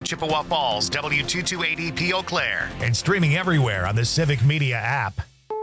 Chippewa Falls, W228EP Eau Claire. And streaming everywhere on the Civic Media app.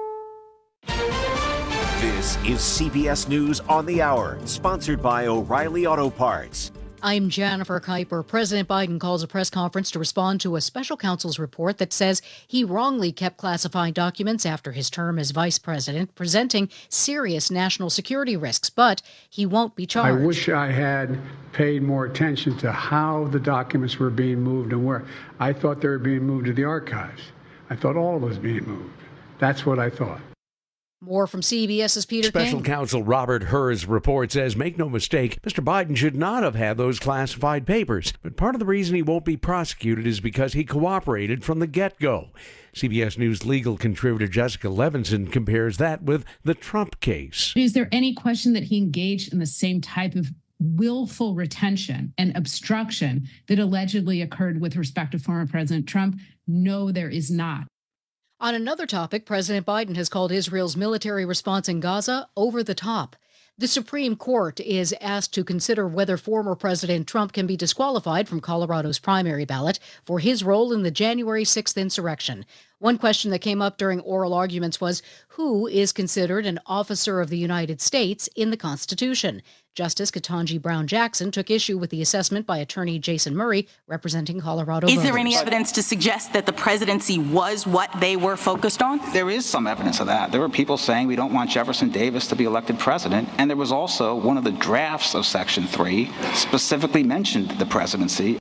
This is CBS News on the Hour, sponsored by O'Reilly Auto Parts. I'm Jennifer Kuiper. President Biden calls a press conference to respond to a special counsel's report that says he wrongly kept classified documents after his term as vice president, presenting serious national security risks, but he won't be charged. I wish I had paid more attention to how the documents were being moved and where. I thought they were being moved to the archives. I thought all of it was being moved. That's what I thought. More from CBS's Peter King. Special counsel Robert Hur's report says, make no mistake, Mr. Biden should not have had those classified papers. But part of the reason he won't be prosecuted is because he cooperated from the get-go. CBS News legal contributor Jessica Levinson compares that with the Trump case. Is there any question that he engaged in the same type of willful retention and obstruction that allegedly occurred with respect to former President Trump? No, there is not. On another topic, President Biden has called Israel's military response in Gaza over the top. The Supreme Court is asked to consider whether former President Trump can be disqualified from Colorado's primary ballot for his role in the January 6th insurrection. One question that came up during oral arguments was, who is considered an officer of the United States in the Constitution? Justice Ketanji Brown Jackson took issue with the assessment by attorney Jason Murray, representing Colorado voters. Is there any evidence to suggest that the presidency was what they were focused on? There is some evidence of that. There were people saying we don't want Jefferson Davis to be elected president. And there was also one of the drafts of Section 3 specifically mentioned the presidency.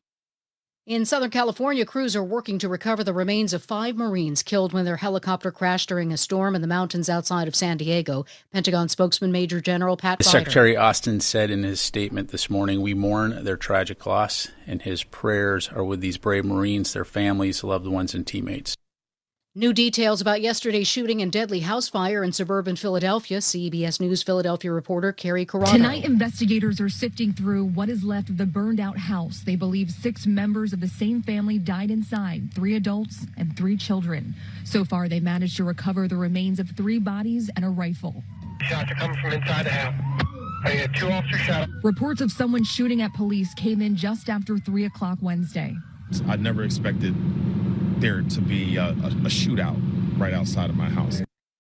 In Southern California, crews are working to recover the remains of 5 Marines killed when their helicopter crashed during a storm in the mountains outside of San Diego. Pentagon spokesman Major General Pat Ryder. Secretary Austin said in his statement this morning, we mourn their tragic loss, and his prayers are with these brave Marines, their families, loved ones, and teammates. New details about yesterday's shooting and deadly house fire in suburban Philadelphia. CBS News Philadelphia reporter Carrie Corrado. Tonight, investigators are sifting through what is left of the burned-out house. They believe 6 members of the same family died inside, 3 adults and 3 children. So far, they managed to recover the remains of 3 bodies and a rifle. Shots are coming from inside the house. I had 2 officers shot. Reports of someone shooting at police came in just after 3 o'clock Wednesday. I never expected there to be a shootout right outside of my house.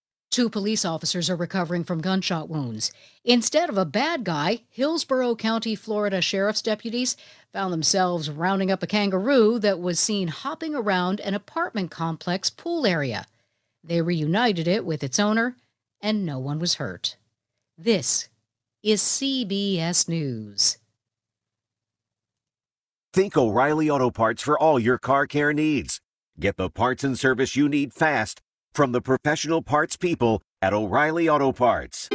2 police officers are recovering from gunshot wounds. Instead of a bad guy, Hillsborough County, Florida sheriff's deputies found themselves rounding up a kangaroo that was seen hopping around an apartment complex pool area. They reunited it with its owner, and no one was hurt. This is CBS News. Think O'Reilly Auto Parts for all your car care needs. Get the parts and service you need fast from the professional parts people at O'Reilly Auto Parts.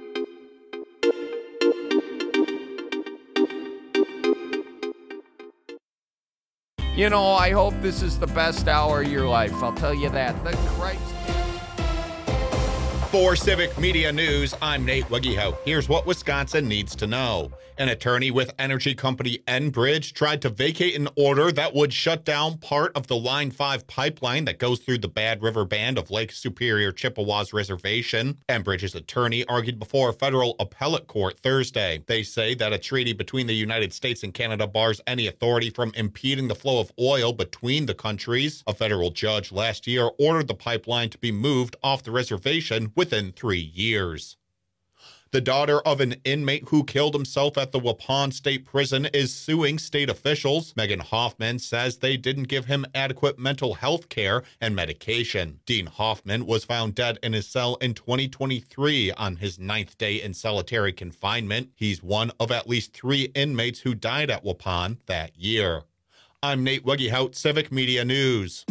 You know, I hope this is the best hour of your life. I'll tell you that. The Christ. For Civic Media News, I'm Nate Wegehout. Here's what Wisconsin needs to know. An attorney with energy company Enbridge tried to vacate an order that would shut down part of the Line 5 pipeline that goes through the Bad River Band of Lake Superior Chippewas Reservation. Enbridge's attorney argued before a federal appellate court Thursday. They say that a treaty between the United States and Canada bars any authority from impeding the flow of oil between the countries. A federal judge last year ordered the pipeline to be moved off the reservation within 3 years. The daughter of an inmate who killed himself at the Waupun State Prison is suing state officials. Megan Hoffman says they didn't give him adequate mental health care and medication. Dean Hoffman was found dead in his cell in 2023 on his 9th day in solitary confinement. He's one of at least 3 inmates who died at Waupun that year. I'm Nate Wegehout, Civic Media News.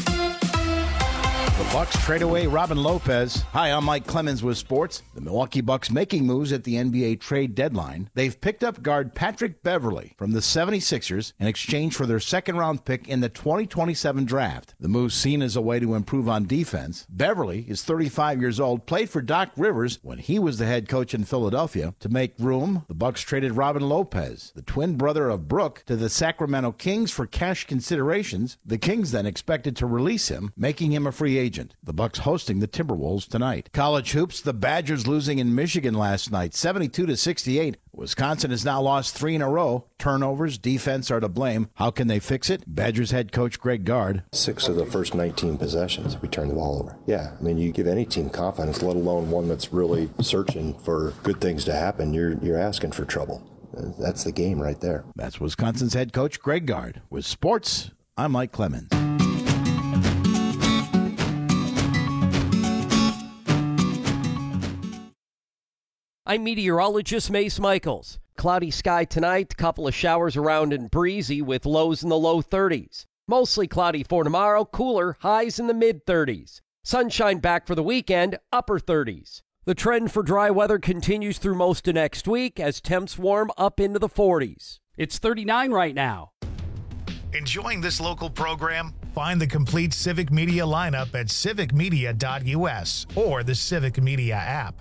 The Bucks trade away Robin Lopez. Hi, I'm Mike Clemens with sports. The Milwaukee Bucks making moves at the NBA trade deadline. They've picked up guard Patrick Beverley from the 76ers in exchange for their second-round pick in the 2027 draft. The move seen as a way to improve on defense. Beverley is 35 years old, played for Doc Rivers when he was the head coach in Philadelphia. To make room, the Bucks traded Robin Lopez, the twin brother of Brooke, to the Sacramento Kings for cash considerations. The Kings then expected to release him, making him a free agent. The Bucks hosting the Timberwolves tonight. College hoops, the Badgers losing in Michigan last night, 72-68. Wisconsin has now lost 3 in a row. Turnovers, defense are to blame. How can they fix it? Badgers head coach Greg Gard. 6 of the first 19 possessions, we turned the ball over. Yeah, I mean, you give any team confidence, let alone one that's really searching for good things to happen, you're asking for trouble. That's the game right there. That's Wisconsin's head coach Greg Gard. With sports, I'm Mike Clemens. I'm meteorologist Mace Michaels. Cloudy sky tonight, couple of showers around and breezy with lows in the low 30s. Mostly cloudy for tomorrow, cooler, highs in the mid-30s. Sunshine back for the weekend, upper 30s. The trend for dry weather continues through most of next week as temps warm up into the 40s. It's 39 right now. Enjoying this local program? Find the complete Civic Media lineup at civicmedia.us or the Civic Media app.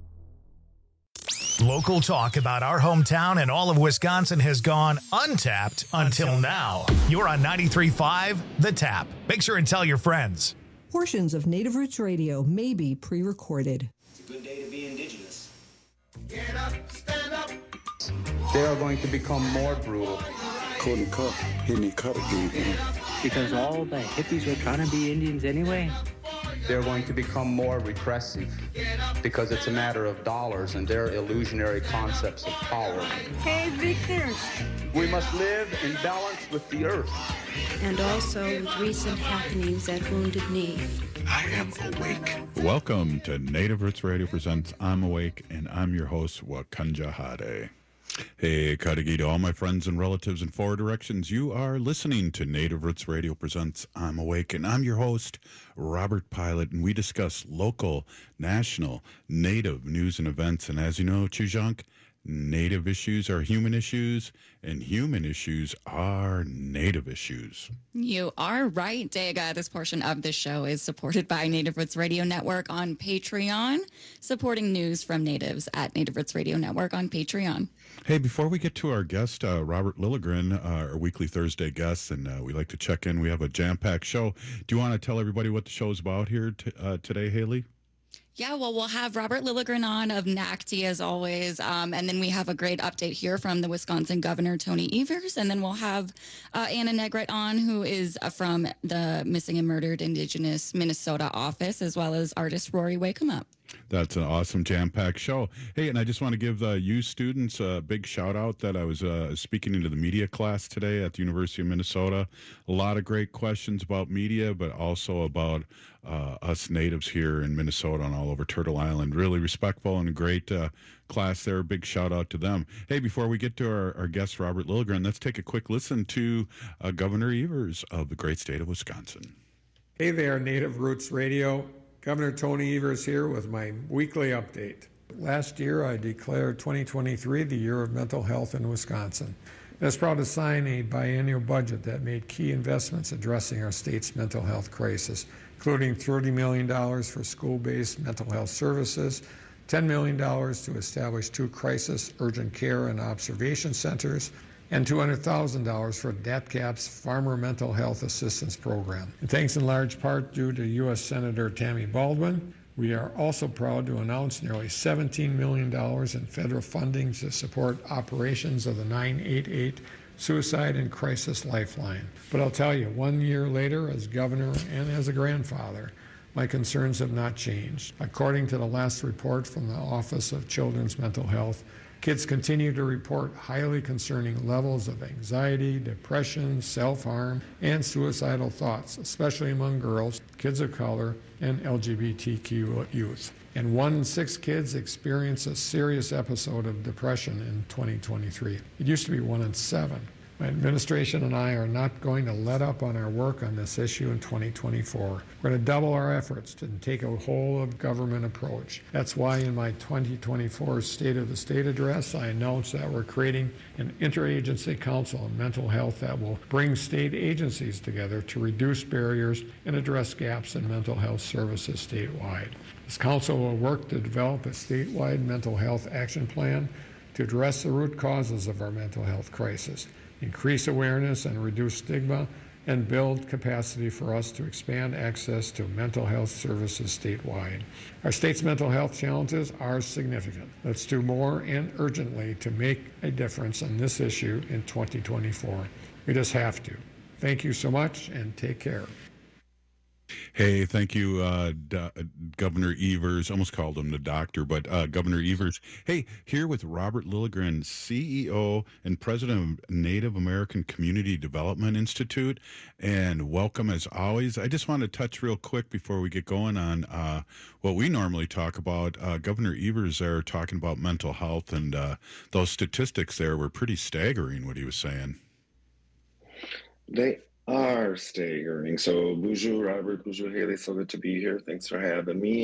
Local talk about our hometown and all of Wisconsin has gone untapped until now. You're on 93.5 The Tap. Make sure and tell your friends. Portions of Native Roots Radio may be pre-recorded. It's a good day to be indigenous. Get up, stand up. They are going to become more brutal. Couldn't cut, hitting cut again. Because all the hippies were trying to be Indians anyway. They're going to become more repressive because it's a matter of dollars and their illusionary concepts of power. Hey, Victor. We must live in balance with the earth. And also with recent happenings at Wounded Knee. I am awake. Welcome to Native Roots Radio presents I'm Awake, and I'm your host, Wakanja Hade. Hey, Kadagi to all my friends and relatives in 4 directions. You are listening to Native Roots Radio presents I'm Awake, and I'm your host, Robert Pilot, and we discuss local, national, Native news and events. And as you know, Chujank, Native issues are human issues, and human issues are Native issues. You are right, Dega. This portion of the show is supported by Native Roots Radio Network on Patreon, supporting news from Natives at Native Roots Radio Network on Patreon. Hey, before we get to our guest, Robert Lilligren, our weekly Thursday guest, and we like to check in. We have a jam-packed show. Do you want to tell everybody what the show's about here today, Haley? Yeah, well, we'll have Robert Lilligren on of NACTI as always, and then we have a great update here from the Wisconsin Governor, Tony Evers, and then we'll have Anna Negrete on, who is from the Missing and Murdered Indigenous Minnesota office, as well as artist Rory Wakemup. That's an awesome jam-packed show. Hey, and I just want to give you students a big shout-out that I was speaking into the media class today at the University of Minnesota. A lot of great questions about media, but also about us natives here in Minnesota and all over Turtle Island. Really respectful and a great class there. Big shout-out to them. Hey, before we get to our guest, Robert Lilligren, let's take a quick listen to Governor Evers of the great state of Wisconsin. Hey there, Native Roots Radio. Governor Tony Evers here with my weekly update. Last year, I declared 2023 the year of mental health in Wisconsin. I was proud to sign a biennial budget that made key investments addressing our state's mental health crisis, including $30 million for school-based mental health services, $10 million to establish 2 crisis urgent care and observation centers, and $200,000 for DATCAP's Farmer Mental Health Assistance Program. And thanks in large part due to U.S. Senator Tammy Baldwin, we are also proud to announce nearly $17 million in federal funding to support operations of the 988 Suicide and Crisis Lifeline. But I'll tell you, 1 year later, as governor and as a grandfather, my concerns have not changed. According to the last report from the Office of Children's Mental Health, kids continue to report highly concerning levels of anxiety, depression, self-harm, and suicidal thoughts, especially among girls, kids of color, and LGBTQ youth. And 1 in 6 kids experience a serious episode of depression in 2023. It used to be 1 in 7. My administration and I are not going to let up on our work on this issue in 2024. We're going to double our efforts to take a whole-of-government approach. That's why in my 2024 State of the State address, I announced that we're creating an interagency council on mental health that will bring state agencies together to reduce barriers and address gaps in mental health services statewide. This council will work to develop a statewide mental health action plan to address the root causes of our mental health crisis, increase awareness and reduce stigma, and build capacity for us to expand access to mental health services statewide. Our state's mental health challenges are significant. Let's do more and urgently to make a difference on this issue in 2024. We just have to. Thank you so much, and take care. Hey, thank you, Governor Evers. Almost called him the doctor, but Governor Evers. Hey, here with Robert Lilligren, CEO and President of Native American Community Development Institute. And welcome as always. I just want to touch real quick before we get going on what we normally talk about. Governor Evers there talking about mental health, and those statistics there were pretty staggering, what he was saying. They are staggering. So, bonjour, Robert. Bonjour, Haley. So good to be here. Thanks for having me.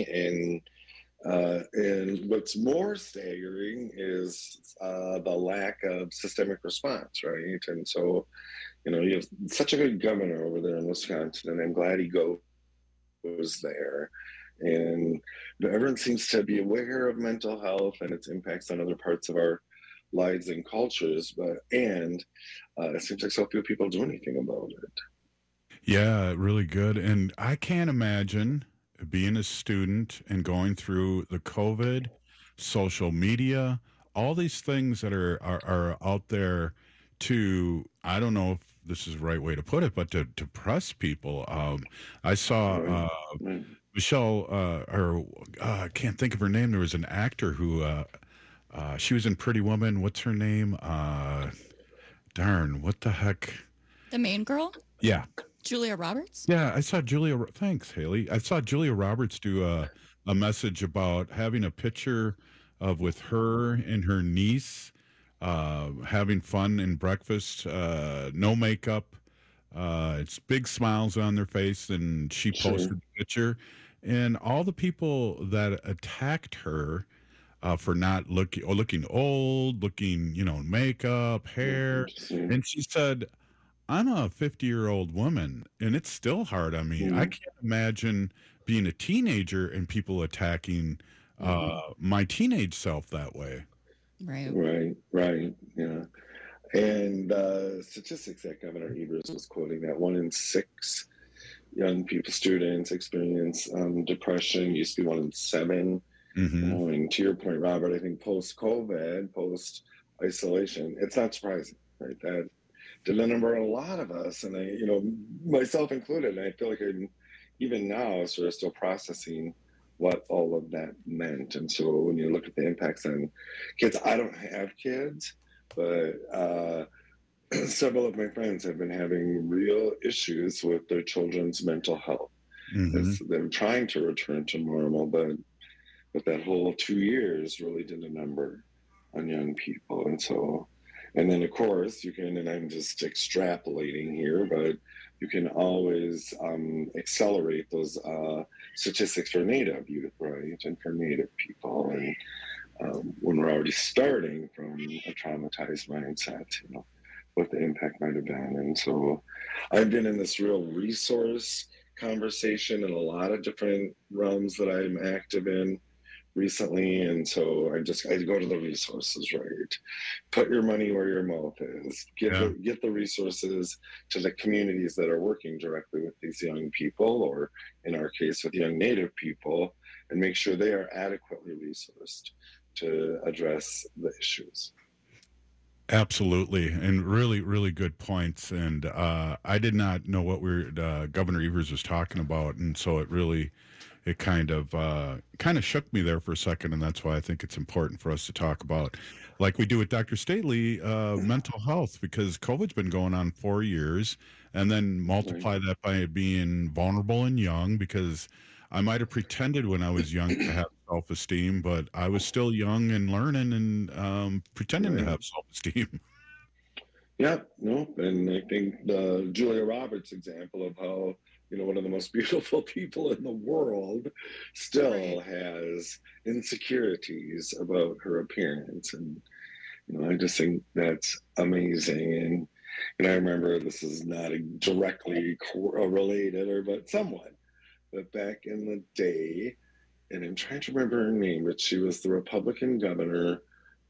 And what's more staggering is the lack of systemic response, right? And so, you have such a good governor over there in Wisconsin, and I'm glad he goes there. And everyone seems to be aware of mental health and its impacts on other parts of our lives and cultures, it seems like so few people do anything about it. Yeah, really good. And I can't imagine being a student and going through the COVID, social media, all these things that are out there to, I don't know if this is the right way to put it, but to depress people. I saw Michelle, I can't think of her name. There was an actor who, she was in Pretty Woman. What's her name? Darn, what the heck? The main girl? Yeah. Julia Roberts? Yeah, I saw Julia. Thanks, Haley. I saw Julia Roberts do a message about having a picture of with her and her niece having fun in breakfast, no makeup. It's big smiles on their face, and she posted the picture. And all the people that attacked her for not looking old, looking, makeup, hair. And she said, I'm a 50-year-old woman, and it's still hard on me. I can't imagine being a teenager and people attacking my teenage self that way. Right. Yeah. And statistics that Governor Evers was quoting, that 1 in 6 young people, students, experience depression. Used to be 1 in 7. And to your point, Robert, I think post-COVID, post-isolation, it's not surprising, right? That did a number on a lot of us, and I, myself included, and I feel like I'm even now sort of still processing what all of that meant. And so when you look at the impacts on kids, I don't have kids, but several of my friends have been having real issues with their children's mental health. They're trying to return to normal, but that whole 2 years really did a number on young people. And then of course you can, and I'm just extrapolating here, but you can always accelerate those statistics for Native youth, right? And for Native people. And when we're already starting from a traumatized mindset, what the impact might have been. And so I've been in this real resource conversation in a lot of different realms that I'm active in recently, and so I go to the resources, right? Put your money where your mouth is. Get the resources to the communities that are working directly with these young people, or in our case with young Native people, and make sure they are adequately resourced to address the issues. Absolutely, and really, really good points. And I did not know what Governor Evers was talking about, and so it kind of shook me there for a second, and that's why I think it's important for us to talk about, like we do with Dr. Stately, mental health, because COVID's been going on 4 years, and then multiply that by being vulnerable and young, because I might have pretended when I was young to have self-esteem, but I was still young and learning and pretending to have self-esteem. Yeah, no, and I think the Julia Roberts example of how one of the most beautiful people in the world still has insecurities about her appearance. And, I just think that's amazing. And I remember, this is not directly related, but somewhat, but back in the day, and I'm trying to remember her name, but she was the Republican governor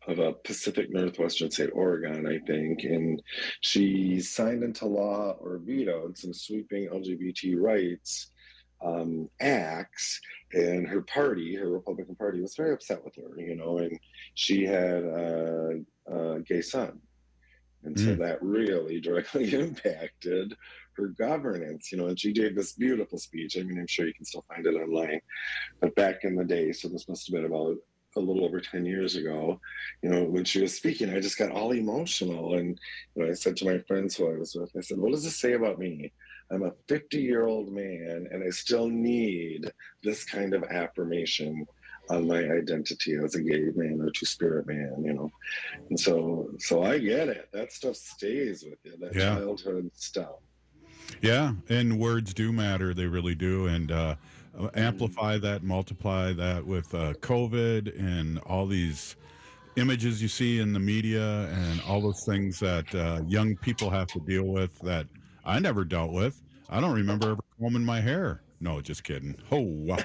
of a Pacific Northwestern state, Oregon, I think, and she signed into law or vetoed some sweeping LGBT rights acts, and her Republican Party, was very upset with her, and she had a gay son. And so that really directly impacted her governance, and she gave this beautiful speech. I mean, I'm sure you can still find it online, but back in the day, so this must have been about a little over 10 years ago, when she was speaking, I just got all emotional. And I said to my friends who I was with, I said, what does this say about me? I'm a 50-year-old man, and I still need this kind of affirmation on my identity as a gay man or two-spirit man, And so I get it. That stuff stays with you, that childhood stuff. Yeah, and words do matter. They really do. And amplify that, multiply that with COVID and all these images you see in the media and all those things that young people have to deal with that I never dealt with. I don't remember ever combing my hair. No, just kidding. Oh, wow.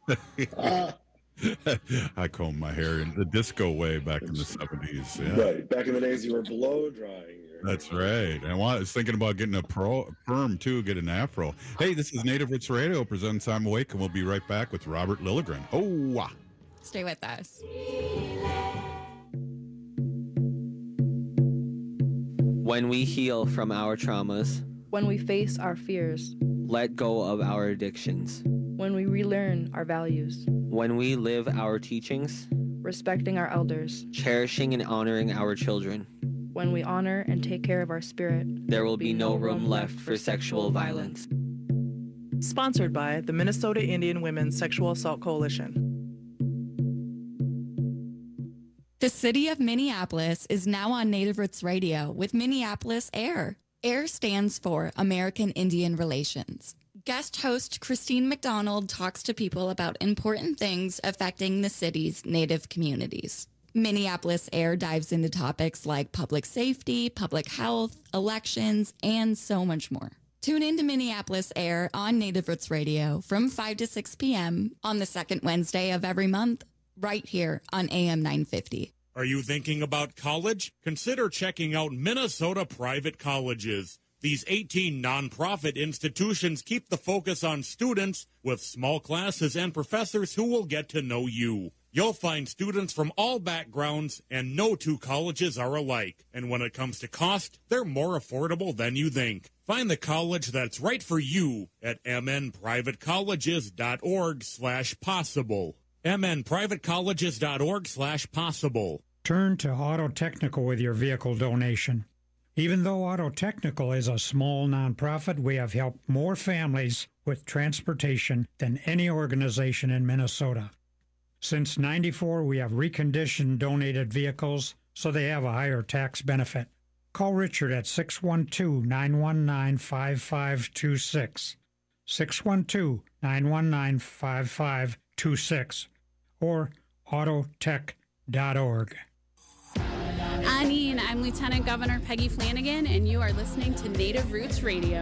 I combed my hair in the disco way back in the 70s. Yeah. Right. Back in the days, you were blow drying. That's right. I was thinking about getting a perm, too, get an afro. Hey, this is Native Roots Radio, presents I'm Awake, and we'll be right back with Robert Lilligren. Oh, wow. Stay with us. When we heal from our traumas, when we face our fears, let go of our addictions, when we relearn our values, when we live our teachings, respecting our elders, cherishing and honoring our children, when we honor and take care of our spirit, there will be no room left for sexual violence. Sponsored by the Minnesota Indian Women's Sexual Assault Coalition. The city of Minneapolis is now on Native Roots Radio with Minneapolis AIR. AIR stands for American Indian Relations. Guest host Christine McDonald talks to people about important things affecting the city's Native communities. Minneapolis AIR dives into topics like public safety, public health, elections, and so much more. Tune in to Minneapolis AIR on Native Roots Radio from 5 to 6 p.m. on the second Wednesday of every month, right here on AM 950. Are you thinking about college? Consider checking out Minnesota Private Colleges. These 18 nonprofit institutions keep the focus on students with small classes and professors who will get to know you. You'll find students from all backgrounds, and no two colleges are alike. And when it comes to cost, they're more affordable than you think. Find the college that's right for you at mnprivatecolleges.org/possible. mnprivatecolleges.org/possible. Turn to Auto Technical with your vehicle donation. Even though Auto Technical is a small nonprofit, we have helped more families with transportation than any organization in Minnesota. Since '94, we have reconditioned donated vehicles so they have a higher tax benefit. Call Richard at 612-919-5526, 612-919-5526, or autotech.org. Anine, I'm Lieutenant Governor Peggy Flanagan, and you are listening to Native Roots Radio.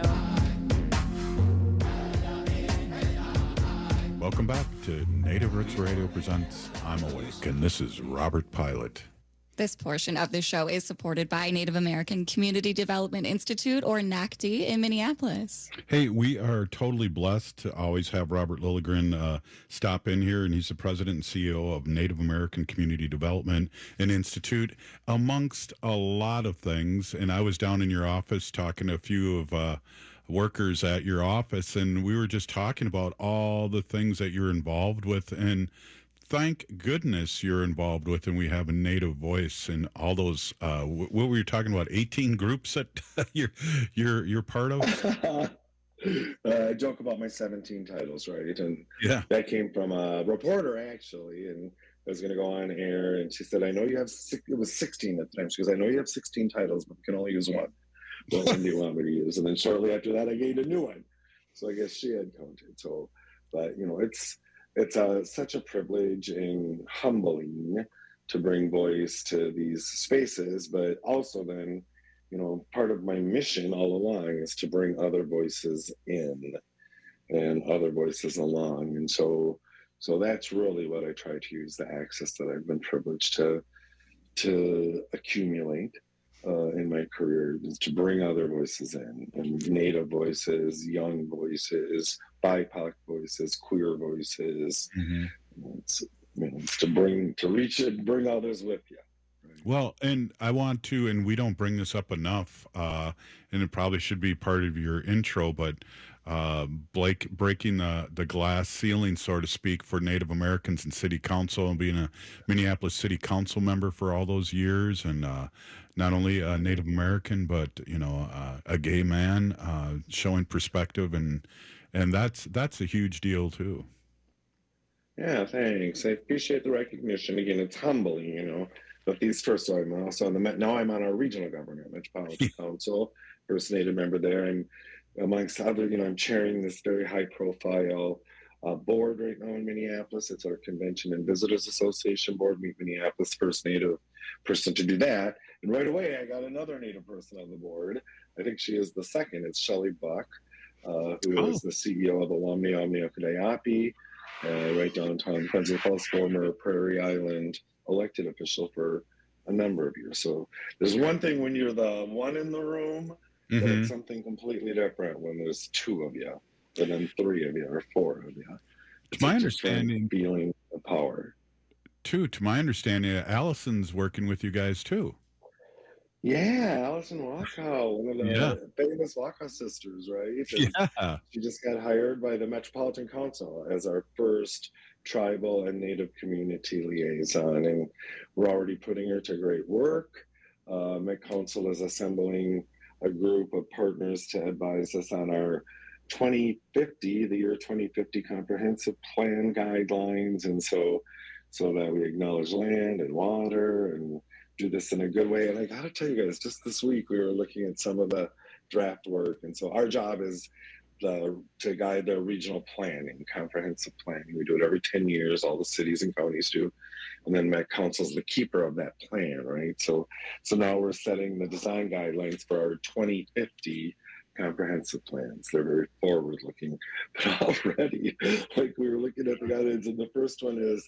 Welcome back to Native Roots Radio presents I'm Awake, and this is Robert Pilot. This portion of the show is supported by Native American Community Development Institute, or NACD, in Minneapolis. Hey, we are totally blessed to always have Robert Lilligren stop in here, and he's the president and CEO of Native American Community Development and Institute, amongst a lot of things. And I was down in your office talking to a few of workers at your office, and we were just talking about all the things that you're involved with, and thank goodness you're involved with, and we have a Native voice and all those. What were you talking about? 18 groups that you're part of. I joke about my 17 titles, right? And yeah, that came from a reporter actually, and I was going to go on air, and she said, "I know you have it was 16 at the time." She goes, "I know you have 16 titles, but we can only use one. What one do you want me to use?" And then shortly after that, I gained a new one. So I guess she had counted. So, but it's such a privilege and humbling to bring voice to these spaces, but also then, part of my mission all along is to bring other voices in and other voices along. And so that's really what I try to use, the access that I've been privileged to to accumulate in my career is to bring other voices in, and Native voices, young voices, BIPOC voices, queer voices. It's to reach it, bring others with you. Well, and I want to, and we don't bring this up enough, and it probably should be part of your intro, but Blake breaking the glass ceiling, so to speak, for Native Americans in city council, and being a Minneapolis city council member for all those years, and not only a Native American, but a gay man, showing perspective, and that's a huge deal too. Yeah, thanks. I appreciate the recognition. Again, it's humbling, But first of all, I'm also now I'm on our regional government, Metropolitan Council, first Native member there. I'm amongst other, I'm chairing this very high profile board right now in Minneapolis. It's our Convention and Visitors Association board. Meet Minneapolis, first Native person to do that. And right away, I got another Native person on the board. I think she is the second. It's Shelley Buck, who is the CEO of Alumni Omni-Okudayapi, right downtown Pleasant Falls, former Prairie Island elected official for a number of years. So there's one thing when you're the one in the room, but it's something completely different when there's two of you, and then three of you or four of you. To my understanding, feeling of power. To my understanding, Allison's working with you guys too. Yeah, Allison Waka, one of the famous Waka sisters, right? And she just got hired by the Metropolitan Council as our first tribal and Native community liaison, and we're already putting her to great work. Met Council is assembling a group of partners to advise us on our the year 2050 comprehensive plan guidelines, and so that we acknowledge land and water and do this in a good way. And I gotta tell you guys, just this week we were looking at some of the draft work, and so our job is to guide the regional planning, comprehensive planning. We do it every 10 years, all the cities and counties do. And then Met Council's the keeper of that plan, right? So now we're setting the design guidelines for our 2050 comprehensive plans. They're very forward-looking, but already, like we were looking at the guidelines, and the first one is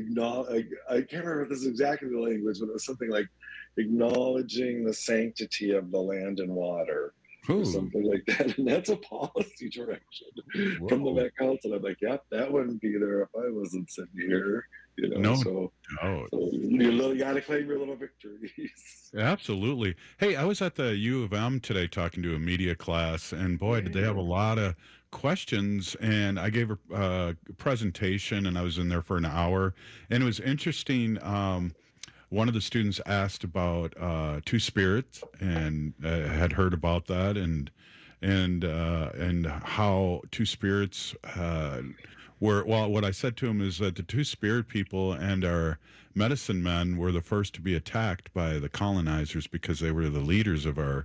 I can't remember if this is exactly the language, but it was something like acknowledging the sanctity of the land and water. Or something like that, and that's a policy direction from the Met Council. I'm like, yep, that wouldn't be there if I wasn't sitting here. So you got to claim your little victories. Absolutely. Hey, I was at the U of M today talking to a media class, and boy, did they have a lot of questions. And I gave a presentation, and I was in there for an hour, and it was interesting. One of the students asked about Two Spirits, and had heard about that, and how Two Spirits were. Well, what I said to him is that the Two Spirit people and our medicine men were the first to be attacked by the colonizers because they were the leaders of our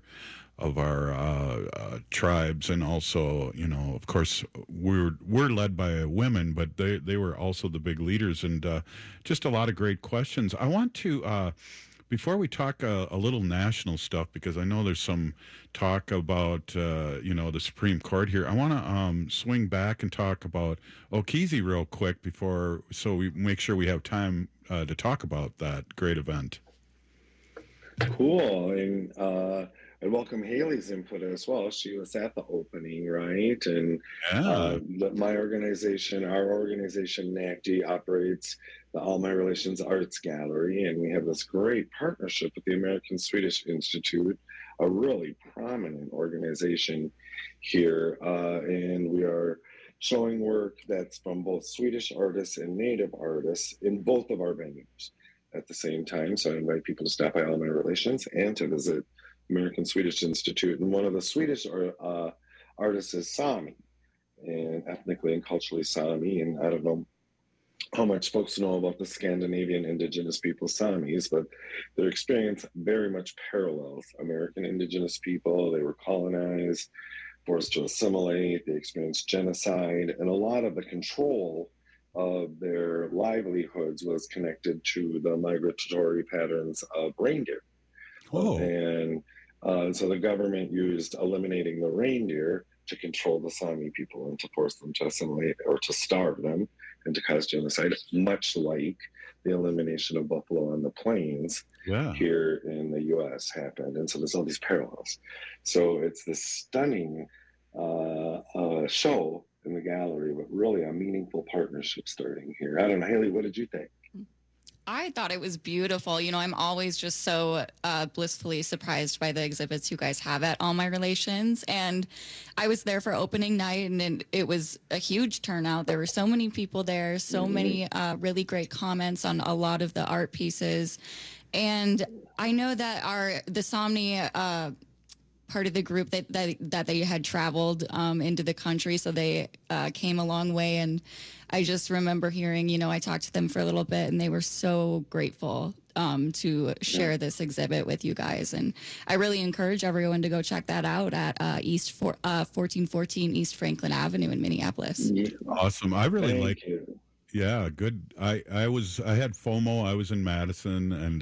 tribes, and also, of course, we're led by women, but they were also the big leaders, and just a lot of great questions. I want to, before we talk a little national stuff, because I know there's some talk about the Supreme Court here. I want to swing back and talk about Okiesi real quick so we make sure we have time to talk about that great event. Cool. And I welcome Haley's input as well. She was at the opening, right? And my organization, our organization, NACD, operates the All My Relations Arts Gallery, and we have this great partnership with the American Swedish Institute, a really prominent organization here, and we are showing work that's from both Swedish artists and Native artists in both of our venues at the same time. So I invite people to stop by All My Relations and to visit American Swedish Institute. And one of the Swedish artists is Sami, and ethnically and culturally Sami. And I don't know how much folks know about the Scandinavian indigenous people, Samis, but their experience very much parallels American indigenous people. They were colonized, forced to assimilate, they experienced genocide, and a lot of the control of their livelihoods was connected to the migratory patterns of reindeer. And so the government used eliminating the reindeer to control the Sami people and to force them to assimilate or to starve them and to cause genocide, much like the elimination of buffalo on the plains here in the U.S. happened. And so there's all these parallels. So it's this stunning show in the gallery, but really a meaningful partnership starting here. I don't know, Haley, what did you think? I thought it was beautiful. You know, I'm always just so blissfully surprised by the exhibits you guys have at All My Relations. And I was there for opening night, and it was a huge turnout. There were so many people there, so many really great comments on a lot of the art pieces. And I know that the Somni part of the group that they had traveled into the country, so they came a long way. And I just remember hearing, you know, I talked to them for a little bit, and they were so grateful to share this exhibit with you guys. And I really encourage everyone to go check that out at 1414 East Franklin Avenue in Minneapolis. Awesome. I really like it. Yeah, good. I had FOMO. I was in Madison, and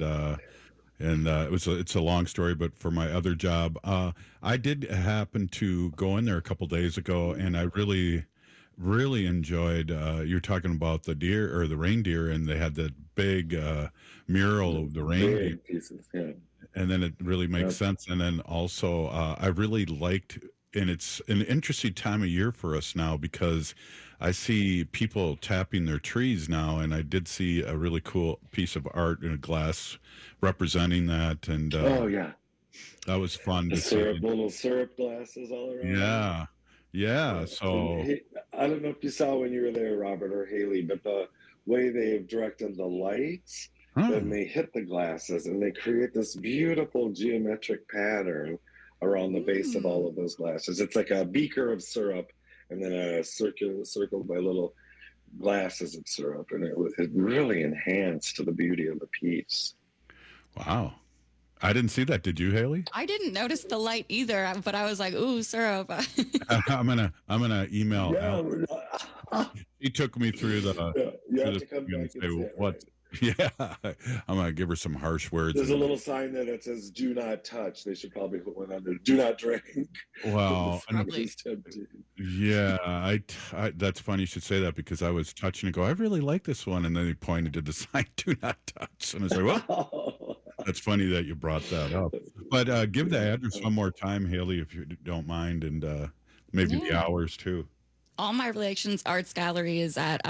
it's a long story, but for my other job, I did happen to go in there a couple days ago, and I really enjoyed. You're talking about the deer or the reindeer, and they had that big mural of the reindeer pieces, yeah. And then it really makes sense. And then also, I really liked, and it's an interesting time of year for us now because I see people tapping their trees now, and I did see a really cool piece of art in a glass representing that. And that was fun to see. Little syrup glasses all around. Yeah. So I don't know if you saw when you were there, Robert or Haley, but the way they've directed the lights when they hit the glasses, and they create this beautiful geometric pattern around the base of all of those glasses. It's like a beaker of syrup, and then a circled by little glasses of syrup, and it really enhanced the beauty of the piece. Wow. I didn't see that. Did you, Haley? I didn't notice the light either, but I was like, "Ooh, syrup." I'm gonna email Al. He took me through the. You have to come back and say what? Yeah, I'm gonna give her some harsh words. There's a little sign there that says "Do not touch." They should probably put one under "Do not drink." Wow. Yeah, I that's funny you should say that, because I was touching and go, I really like this one, and then he pointed to the sign "Do not touch," and I was like, well. That's funny that you brought that up. But give the address one more time, Haley, if you don't mind, and maybe the hours too. All My Relations Arts Gallery is at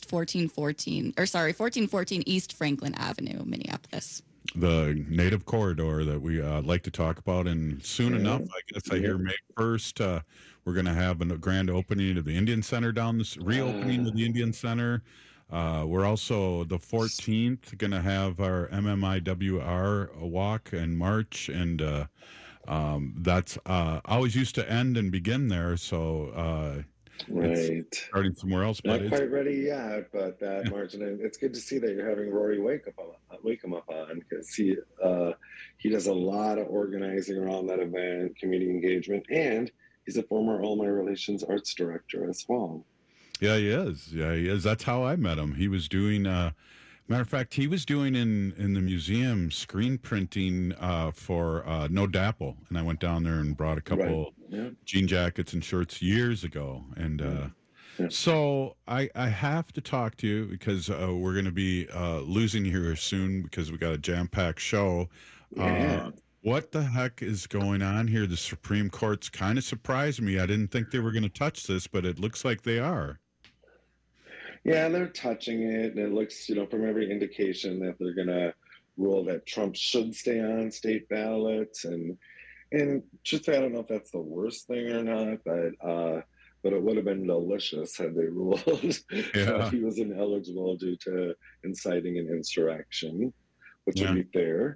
1414 East Franklin Avenue, Minneapolis. The Native Corridor that we like to talk about, and soon enough, I guess I hear May 1st, we're going to have a grand opening of the Indian Center reopening of the Indian Center. We're also the 14th going to have our MMIWR walk and march, and that's always used to end and begin there. So it's starting somewhere else. Not quite ready yet, but that march, and it's good to see that you're having Rory wake him up on, because he does a lot of organizing around that event, community engagement, and he's a former All My Relations arts director as well. Yeah, he is. That's how I met him. He was doing, matter of fact, he was doing in the museum screen printing for No Dapple. And I went down there and brought a couple jean jackets and shirts years ago. And so I have to talk to you, because we're going to be losing you here soon, because we got a jam-packed show. What the heck is going on here? The Supreme Court's kind of surprised me. I didn't think they were going to touch this, but it looks like they are. Yeah, they're touching it, and it looks, from every indication that they're going to rule that Trump should stay on state ballots. And truthfully, I don't know if that's the worst thing or not, but it would have been delicious had they ruled that he was ineligible due to inciting an insurrection, which would be fair.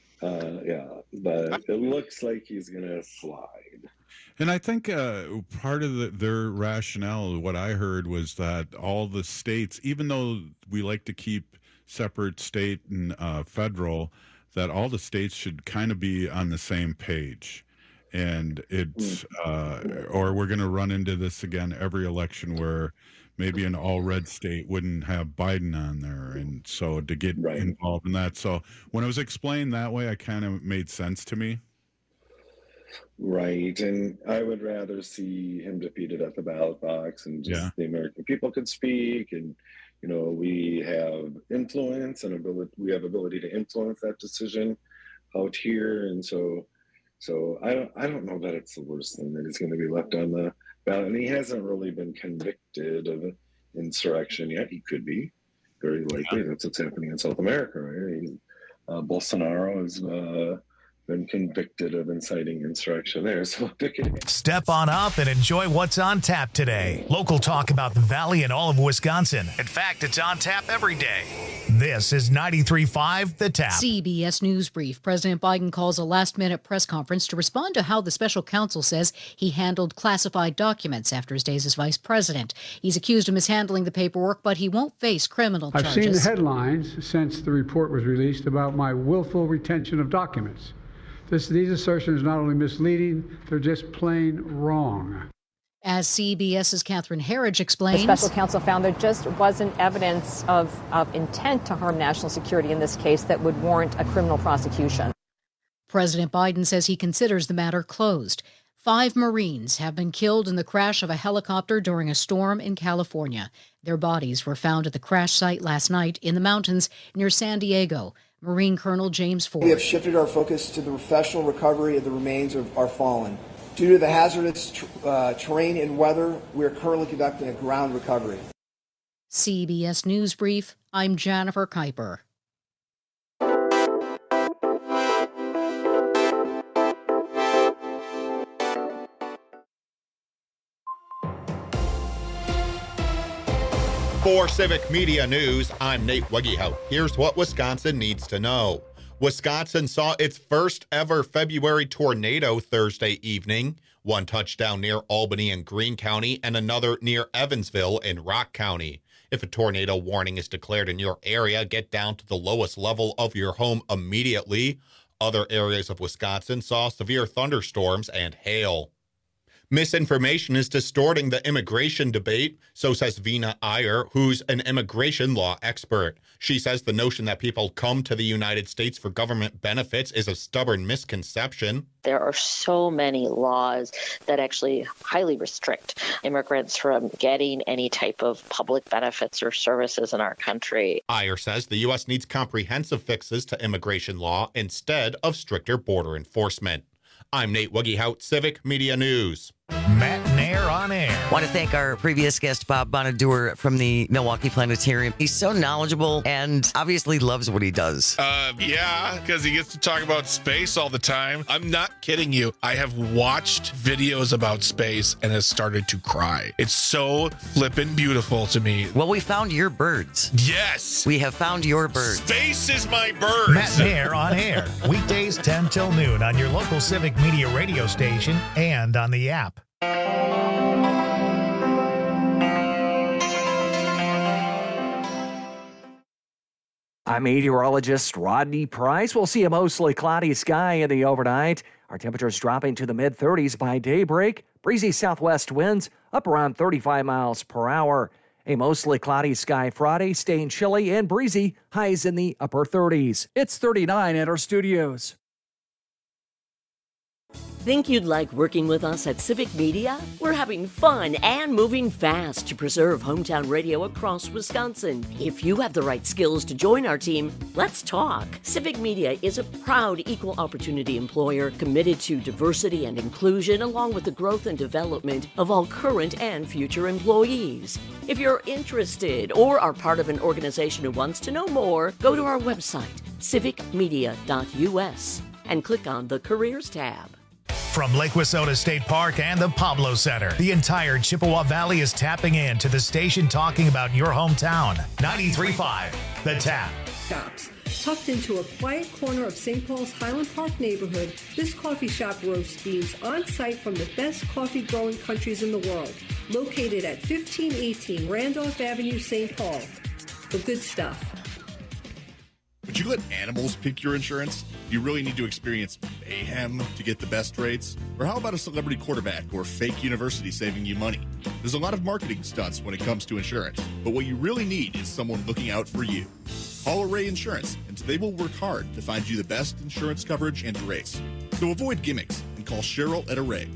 But it looks like he's going to slide. And I think part of their rationale, what I heard, was that all the states, even though we like to keep separate state and federal, that all the states should kind of be on the same page. And it's, or we're going to run into this again every election where maybe an all-red state wouldn't have Biden on there. And so to get involved in that. So when it was explained that way, it kind of made sense to me. Right, and I would rather see him defeated at the ballot box, and just the American people could speak, and we have influence and ability to influence that decision out here, and so I don't know that it's the worst thing that he's going to be left on the ballot, and he hasn't really been convicted of insurrection yet. He could be, very likely. That's what's happening in South America, right? Bolsonaro has been convicted of inciting insurrection there. So step on up and enjoy what's on tap today. Local talk about the Valley and all of Wisconsin. In fact, it's on tap every day. This is 93.5 The Tap. CBS News Brief. President Biden calls a last-minute press conference to respond to how the special counsel says he handled classified documents after his days as vice president. He's accused of mishandling the paperwork, but he won't face criminal charges. I've seen the headlines since the report was released about my willful retention of documents. These assertions are not only misleading, they're just plain wrong. As CBS's Catherine Herridge explains, the special counsel found there just wasn't evidence of intent to harm national security in this case that would warrant a criminal prosecution. President Biden says he considers the matter closed. 5 Marines have been killed in the crash of a helicopter during a storm in California. Their bodies were found at the crash site last night in the mountains near San Diego. Marine Colonel James Ford. We have shifted our focus to the professional recovery of the remains of our fallen. Due to the hazardous terrain and weather, we are currently conducting a ground recovery. CBS News Brief, I'm Jennifer Kuiper. For Civic Media News, I'm Nate Wegehout. Here's what Wisconsin needs to know. Wisconsin saw its first ever February tornado Thursday evening. One touchdown near Albany and Greene County and another near Evansville in Rock County. If a tornado warning is declared in your area, get down to the lowest level of your home immediately. Other areas of Wisconsin saw severe thunderstorms and hail. Misinformation is distorting the immigration debate, so says Vina Iyer, who's an immigration law expert. She says the notion that people come to the United States for government benefits is a stubborn misconception. There are so many laws that actually highly restrict immigrants from getting any type of public benefits or services in our country. Iyer says the U.S. needs comprehensive fixes to immigration law instead of stricter border enforcement. I'm Nate Wegehout, Civic Media News. Matt Nair on air. Want to thank our previous guest, Bob Bonadur from the Milwaukee Planetarium. He's so knowledgeable and obviously loves what he does. Yeah, because he gets to talk about space all the time. I'm not kidding you. I have watched videos about space and has started to cry. It's so flippin' beautiful to me. Well, we found your birds. Yes. We have found your birds. Space is my birds. Matt Nair on air. Weekdays 10 till noon on your local Civic Media radio station and on the app. I'm meteorologist Rodney Price. We'll see a mostly cloudy sky in the overnight. Our temperatures dropping to the mid-30s by daybreak. Breezy southwest winds up around 35 miles per hour. A mostly cloudy sky Friday, staying chilly and breezy, highs in the upper 30s. It's 39 at our studios. Think you'd like working with us at Civic Media? We're having fun and moving fast to preserve hometown radio across Wisconsin. If you have the right skills to join our team, let's talk. Civic Media is a proud equal opportunity employer committed to diversity and inclusion along with the growth and development of all current and future employees. If you're interested or are part of an organization who wants to know more, go to our website, civicmedia.us, and click on the Careers tab. From Lake Wissota State Park and the Pablo Center, the entire Chippewa Valley is tapping in to the station talking about your hometown. 93.5 The Tap. Shops. Tucked into a quiet corner of St. Paul's Highland Park neighborhood, this coffee shop roasts beans on site from the best coffee growing countries in the world. Located at 1518 Randolph Avenue, St. Paul. The good stuff. Would you let animals pick your insurance? Do you really need to experience mayhem to get the best rates? Or how about a celebrity quarterback or fake university saving you money? There's a lot of marketing stunts when it comes to insurance, but what you really need is someone looking out for you. Call Array Insurance, and they will work hard to find you the best insurance coverage and rates. So avoid gimmicks and call Cheryl at Array,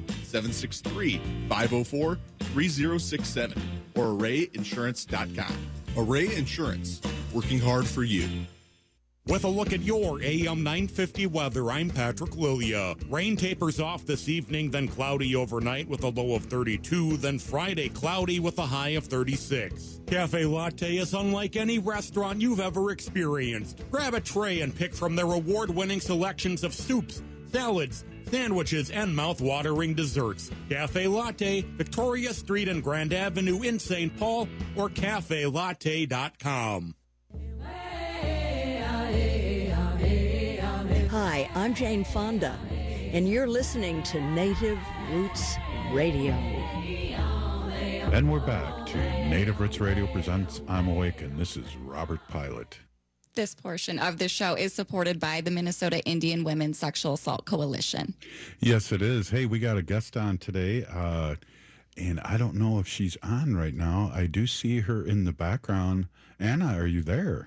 763-504-3067 or arrayinsurance.com. Array Insurance, working hard for you. With a look at your AM 950 weather, I'm Patrick Lilia. Rain tapers off this evening, then cloudy overnight with a low of 32, then Friday cloudy with a high of 36. Cafe Latte is unlike any restaurant you've ever experienced. Grab a tray and pick from their award-winning selections of soups, salads, sandwiches, and mouth-watering desserts. Cafe Latte, Victoria Street and Grand Avenue in St. Paul, or cafelatte.com. Hi, I'm Jane Fonda, and you're listening to Native Roots Radio. And we're back to Native Roots Radio presents I'm Awake, and this is Robert Pilot. This portion of the show is supported by the Minnesota Indian Women's Sexual Assault Coalition. Yes, it is. Hey, we got a guest on today, and I don't know if she's on right now. I do see her in the background. Anna, are you there?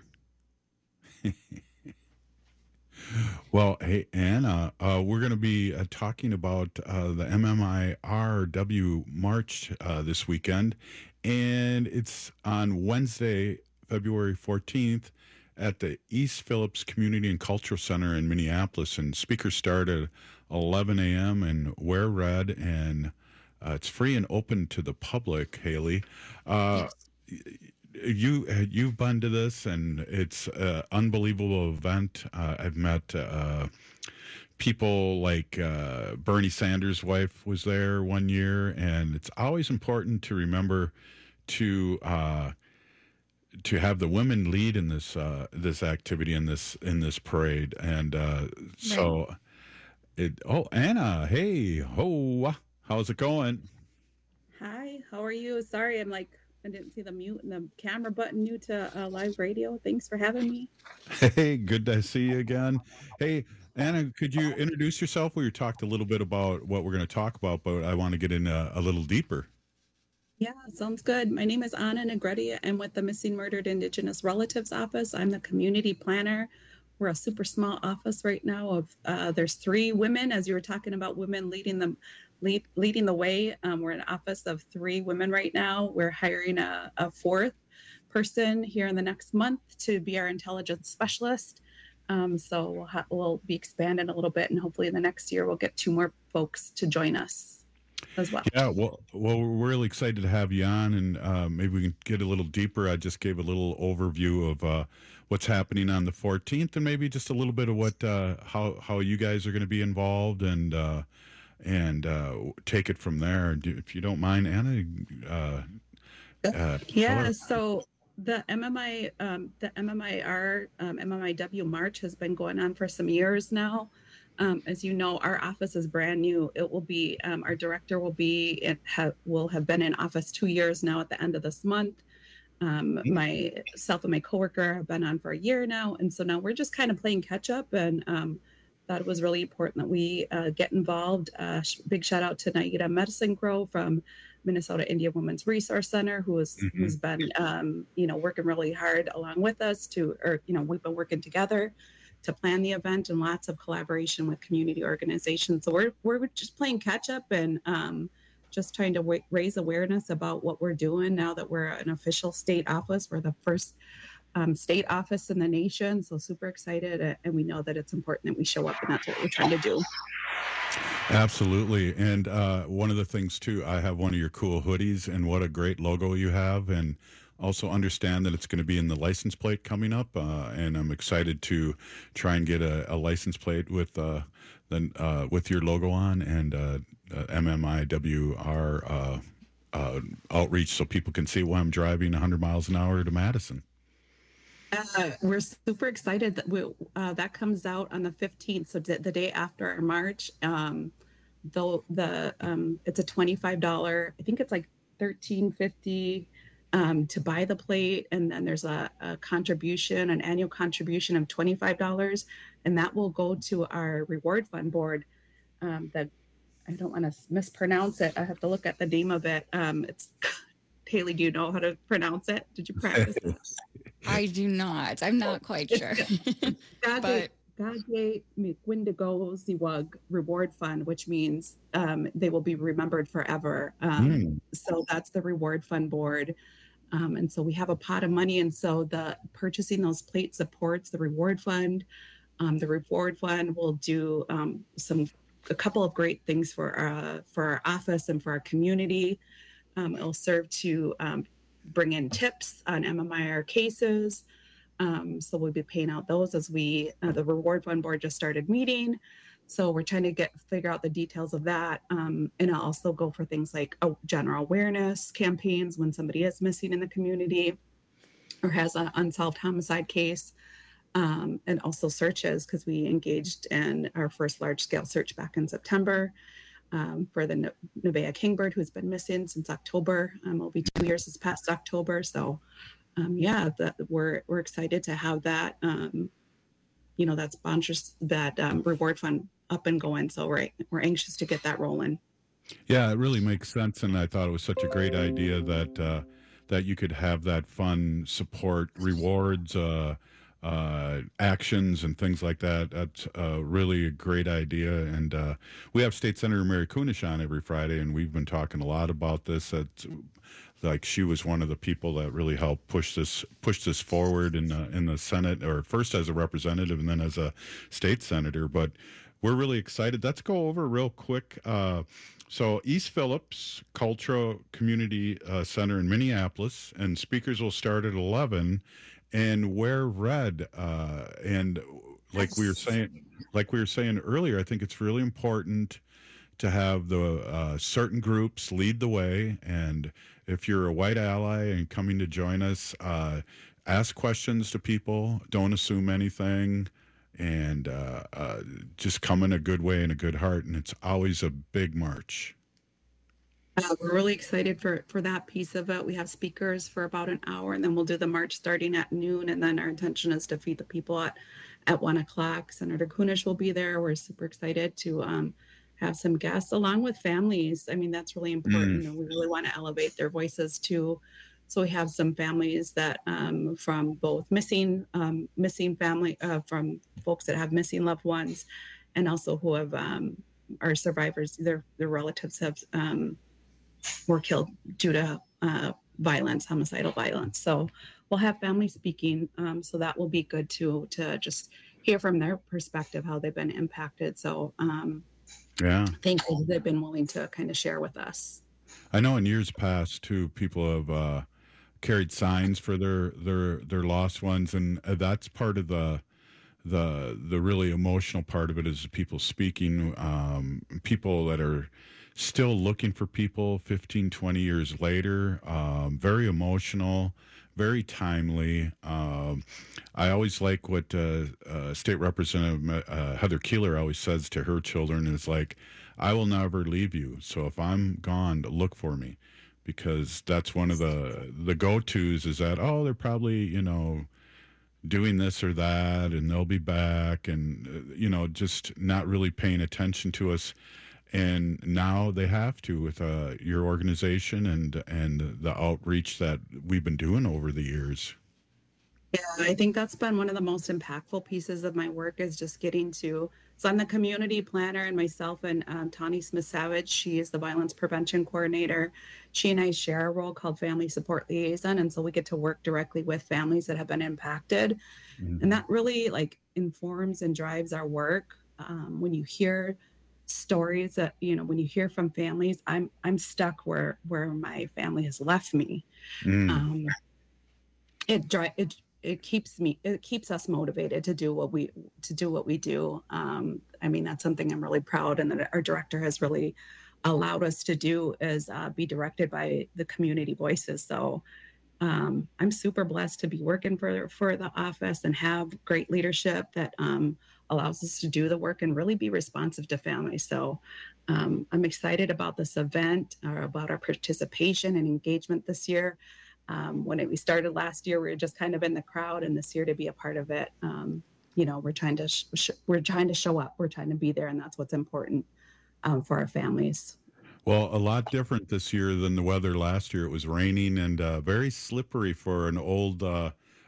Well, hey, Anna, we're going to be talking about the MMIRW March this weekend, and it's on Wednesday, February 14th at the East Phillips Community and Cultural Center in Minneapolis, and speakers start at 11 a.m. and wear red, and it's free and open to the public, Haley. Yes. You've been to this, and it's an unbelievable event. I've met people like Bernie Sanders' wife was there one year, and it's always important to remember to have the women lead in this this activity in this parade, and so it. Oh, Anna, hey, ho, how's it going? Hi, how are you? Sorry, I didn't see the mute and the camera button new to live radio. Thanks for having me. Hey, good to see you again. Hey, Anna, could you introduce yourself? We talked a little bit about what we're going to talk about, but I want to get in a little deeper. Yeah, sounds good. My name is Anna Negretti. I'm with the Missing Murdered Indigenous Relatives Office. I'm the community planner. We're a super small office right now of there's 3 women, as you were talking about women leading the way. We're an office of 3 women right now. We're hiring a 4th person here in the next month to be our intelligence specialist. So we'll be expanding a little bit, and hopefully in the next year we'll get 2 more folks to join us as well. Yeah, well, we're really excited to have you on, and maybe we can get a little deeper. I just gave a little overview of what's happening on the 14th, and maybe just a little bit of what how you guys are going to be involved, and take it from there, if you don't mind, Anna. Yeah. So the MMIW March has been going on for some years now. As you know, our office is brand new. It will be our director will have been in office 2 years now at the end of this month. Myself and my coworker have been on for a year now, and so now we're just kind of playing catch up, and thought it was really important that we get involved. Big shout out to Naida Medicine Grow from Minnesota Indian Women's Resource Center, who's been working really hard along with us we've been working together to plan the event, and lots of collaboration with community organizations. So we're just playing catch up, and just trying to raise awareness about what we're doing now that we're an official state office. We're the first state office in the nation, so super excited, and we know that it's important that we show up, and that's what we're trying to do. Absolutely. And one of the things too, I have one of your cool hoodies, and what a great logo you have, and also understand that it's going to be in the license plate coming up, and I'm excited to try and get a license plate with your logo on, and MMIWR outreach, so people can see why I'm driving 100 miles an hour to Madison. We're super excited that that comes out on the 15th, so the day after our march. It's a $25. I think it's like $13.50 to buy the plate, and then there's an annual contribution of $25, and that will go to our reward fund board. That I don't want to mispronounce it. I have to look at the name of it. It's Haley, do you know how to pronounce it? Did you practice it? I do not. I'm not quite sure. But Gadye Windigo Ziwag Reward Fund, which means they will be remembered forever. So that's the Reward Fund board. And so we have a pot of money. And so the purchasing those plates supports the Reward Fund. The Reward Fund will do a couple of great things for our office and for our community. It'll serve to bring in tips on MMIR cases. So we'll be paying out those as the Reward Fund board just started meeting. So we're trying to figure out the details of that. And I'll also go for things like general awareness campaigns when somebody is missing in the community or has an unsolved homicide case. And also searches, because we engaged in our first large-scale search back in September for the Nevaeh Kingbird, who's been missing since October. It'll be 2 years this past October. So, we're excited to have that, that sponsors that Reward Fund up and going. So we're anxious to get that rolling. Yeah, it really makes sense, and I thought it was such a great idea that you could have that fund support rewards. Actions and things like that. That's really a great idea. And we have State Senator Mary Kunesh on every Friday, and we've been talking a lot about this. Like she was one of the people that really helped push this forward in the Senate, or first as a representative and then as a state senator. But we're really excited. Let's go over real quick. So East Phillips Cultural Community Center in Minneapolis, and speakers will start at 11. And wear red. And like we were saying earlier, I think it's really important to have the certain groups lead the way. And if you're a white ally and coming to join us, ask questions to people. Don't assume anything, and just come in a good way and a good heart. And it's always a big march. We're really excited for that piece of it. We have speakers for about an hour, and then we'll do the march starting at noon. And then our intention is to feed the people at 1 o'clock. Senator Kunesh will be there. We're super excited to have some guests along with families. I mean, that's really important. We really want to elevate their voices too. So we have some families that from both missing family, from folks that have missing loved ones, and also who have are survivors. Their relatives have were killed due to homicidal violence. So we'll have families speaking. So that will be good to just hear from their perspective how they've been impacted. So thank you. They've been willing to kind of share with us. I know in years past too, people have carried signs for their lost ones, and that's part of the really emotional part of it is people speaking, people that are still looking for people 15, 20 years later. Very emotional, very timely. I always like what State Representative Heather Keeler always says to her children is like, I will never leave you. So if I'm gone, look for me. Because that's one of the go-tos is that, they're probably, doing this or that, and they'll be back, and, just not really paying attention to us. And now they have to with your organization and the outreach that we've been doing over the years. Yeah, I think that's been one of the most impactful pieces of my work is just getting to, so I'm the community planner, and myself and Tawny Smith-Savage, she is the violence prevention coordinator. She and I share a role called family support liaison. And so we get to work directly with families that have been impacted. Mm-hmm. And that really informs and drives our work. When you hear stories that, when you hear from families, I'm stuck where my family has left me. It keeps us motivated to do what we do. That's something I'm really proud, and that our director has really allowed us to do is be directed by the community voices. So I'm super blessed to be working for the office and have great leadership that allows us to do the work and really be responsive to families. So I'm excited about this event, about our participation and engagement this year. When we started last year, we were just kind of in the crowd, and this year to be a part of it, we're trying to show up, we're trying to be there, and that's what's important for our families. Well, a lot different this year than the weather last year. It was raining and very slippery for an old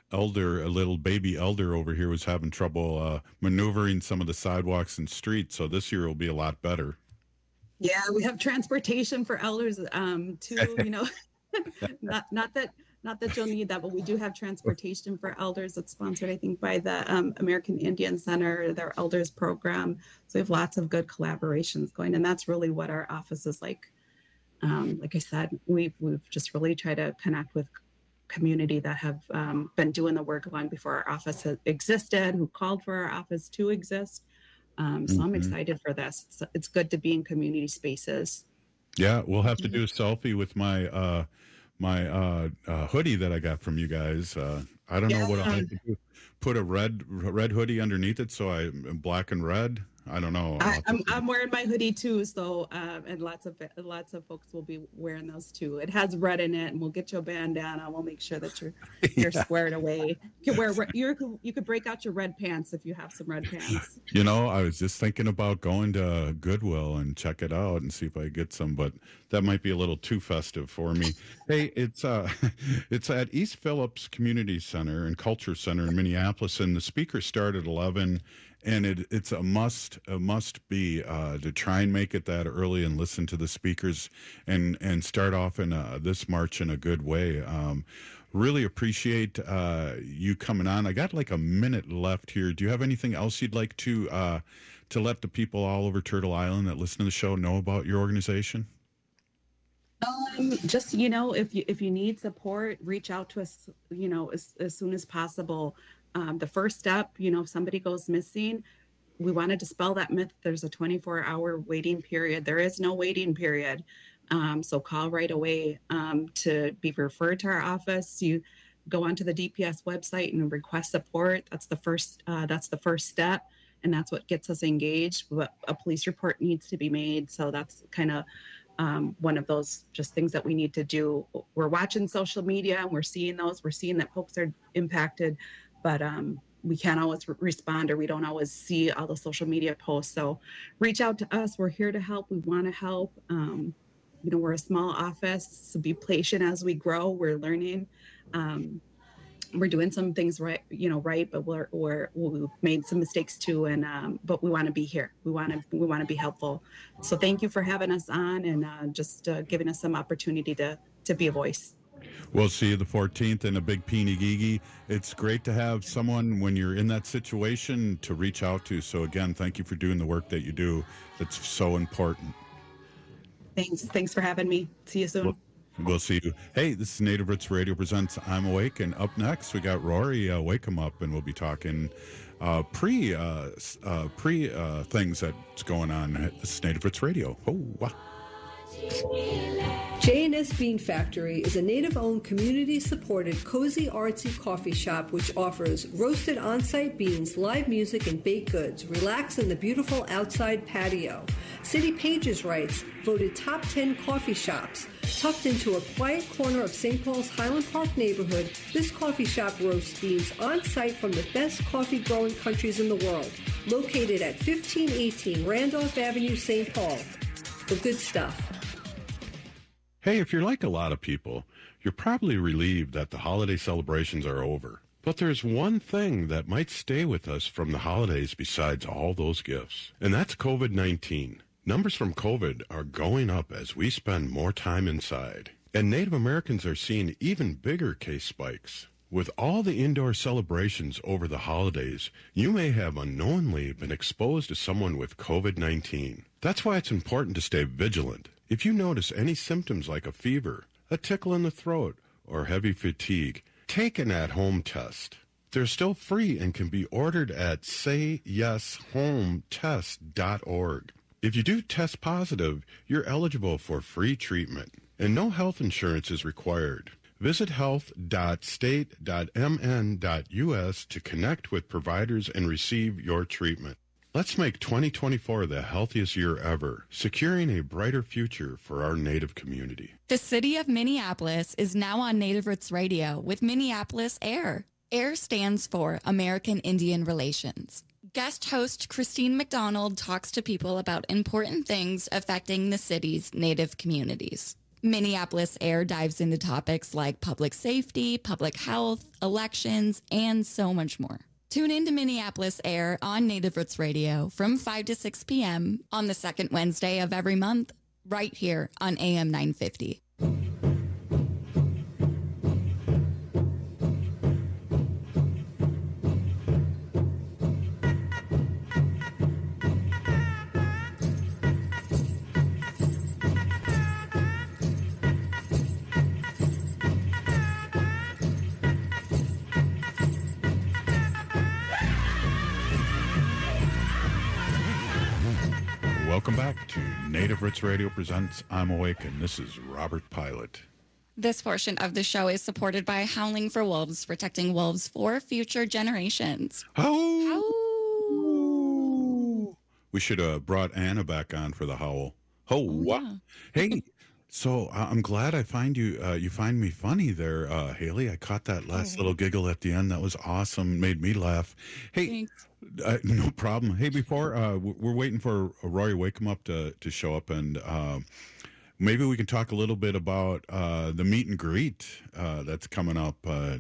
a little baby elder over here was having trouble maneuvering some of the sidewalks and streets. So this year will be a lot better. Yeah, we have transportation for elders too. Not that you'll need that, but we do have transportation for elders that's sponsored, I think, by the American Indian Center, their elders program. So we have lots of good collaborations going, and that's really what our office is like. Like I said, we've just really tried to connect with community that have been doing the work long before our office has existed, who called for our office to exist. So I'm excited for this. It's good to be in community spaces. Yeah, we'll have to do a selfie with my hoodie that I got from you guys. I don't know what I'll have to do. Put a red hoodie underneath it, so I'm black and red. I don't know. I'm wearing my hoodie too, so and lots of folks will be wearing those too. It has red in it, and we'll get you a bandana. We'll make sure that you're squared away. You can you could break out your red pants if you have some red pants. I was just thinking about going to Goodwill and check it out and see if I get some, but that might be a little too festive for me. Hey, it's at East Phillips Community Center and Culture Center in Minneapolis, and the speakers start at 11. And it's a must be to try and make it that early and listen to the speakers and start off in this March in a good way. Really appreciate you coming on. I got like a minute left here. Do you have anything else you'd like to let the people all over Turtle Island that listen to the show know about your organization? Just if you need support, reach out to us. As soon as possible. The first step, if somebody goes missing, we want to dispel that myth. There's a 24-hour waiting period. There is no waiting period. So call right away to be referred to our office. You go onto the DPS website and request support. That's the first step, and that's what gets us engaged. But a police report needs to be made. So that's kind of one of those just things that we need to do. We're watching social media and we're seeing those. We're seeing that folks are impacted. But we can't always respond, or we don't always see all the social media posts. So reach out to us. We're here to help. We want to help. We're a small office, so be patient as we grow. We're learning. We're doing some things right, but we've made some mistakes too. And but we want to be here. We want to be helpful. So thank you for having us on and just giving us some opportunity to be a voice. We'll see you the 14th in a big Peeneegee. It's great to have someone when you're in that situation to reach out to. So again, thank you for doing the work that you do. That's so important. Thanks for having me. See you soon. We'll see you. Hey, this is Native Roots Radio presents I'm Awake, and up next we got Rory Wake 'em Up, and we'll be talking pre things that's going on. This is Native Roots Radio. Oh, wow. J&S Bean Factory is a native-owned, community-supported, cozy, artsy coffee shop which offers roasted on-site beans, live music, and baked goods. Relax in the beautiful outside patio. City Pages writes, voted top 10 coffee shops. Tucked into a quiet corner of St. Paul's Highland Park neighborhood, this coffee shop roasts beans on-site from the best coffee-growing countries in the world. Located at 1518 Randolph Avenue, St. Paul. The good stuff. Hey, if you're like a lot of people, you're probably relieved that the holiday celebrations are over. But there's one thing that might stay with us from the holidays besides all those gifts, and that's COVID-19. Numbers from COVID are going up as we spend more time inside, and Native Americans are seeing even bigger case spikes. With all the indoor celebrations over the holidays, you may have unknowingly been exposed to someone with COVID-19. That's why it's important to stay vigilant. If you notice any symptoms like a fever, a tickle in the throat, or heavy fatigue, take an at-home test. They're still free and can be ordered at sayyeshometest.org. If you do test positive, you're eligible for free treatment, and no health insurance is required. Visit health.state.mn.us to connect with providers and receive your treatment. Let's make 2024 the healthiest year ever, securing a brighter future for our Native community. The city of Minneapolis is now on Native Roots Radio with Minneapolis AIR. AIR stands for American Indian Relations. Guest host Christine McDonald talks to people about important things affecting the city's Native communities. Minneapolis Air dives into topics like public safety, public health, elections, and so much more. Tune in to Minneapolis Air on Native Roots Radio from 5 to 6 p.m. on the second Wednesday of every month, right here on AM 950. Welcome back to Native Roots Radio presents I'm Awake, and this is Robert Pilot. This portion of the show is supported by Howling for Wolves, protecting wolves for future generations. Howl! We should have brought Anna back on for the howl. Yeah. Hey, so I'm glad I find you. You find me funny there, Haley. I caught that last little giggle at the end. That was awesome. Made me laugh. Hey, no problem. Hey, before we're waiting for Rory Wakeham up to show up, and maybe we can talk a little bit about the meet and greet that's coming up.